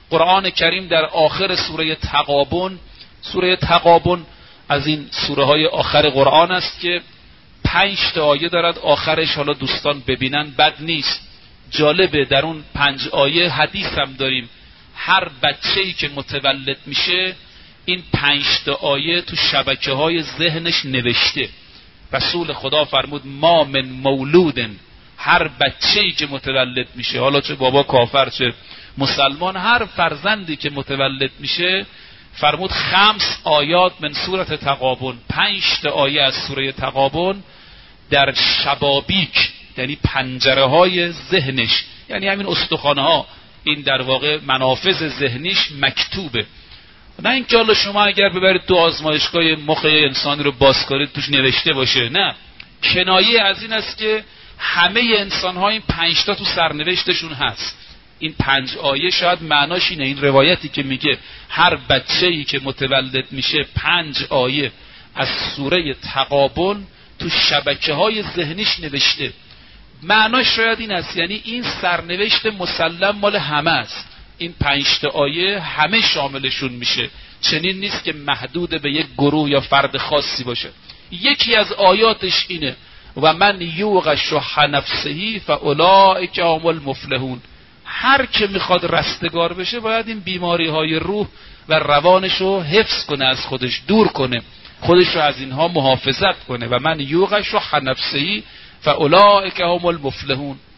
قرآن کریم در آخر سوره تغابن از این سوره های آخر قرآن است که 5 آیه دارد آخرش، حالا دوستان ببینن بد نیست، جالبه. در اون 5 آیه حدیث هم داریم، هر بچه‌ای که متولد میشه این 5 آیه تو شبکه های ذهنش نوشته. رسول خدا فرمود ما من مولودن، هر بچه‌ای که متولد میشه، حالا چه بابا کافر چه مسلمان، هر فرزندی که متولد میشه، فرمود 5 آیات من سوره تغابن، 5 آیه از سوره تغابن در شبابیک، یعنی پنجره های ذهنش، یعنی همین استخوانه ها، این در واقع منافذ ذهنیش مکتوبه. نه اینکه حالا شما اگر ببرید تو آزمایشگاه مخ انسانی رو باز کنید توش نوشته باشه، نه، کنایه از این است که همه انسان ها این 5 تا تو سرنوشتشون هست. این 5 آیه شاید معناش اینه، این روایتی که میگه هر بچه‌ای که متولد میشه 5 آیه از سوره تغابن تو شبکه های ذهنیش نوشته، معناش شاید این است، یعنی این سرنوشت مسلم مال همه است، این 5 آیه همه شاملشون میشه، چنین نیست که محدود به یک گروه یا فرد خاصی باشه. یکی از آیاتش اینه و من یوق شح نفسه فاولئک هم المفلحون، هر که میخواد رستگار بشه باید این بیماری های روح و روانش رو حفظ کنه، از خودش دور کنه، خودش رو از اینها محافظت کنه. و من یوق شح نفسه فاولئک هم المفلحون،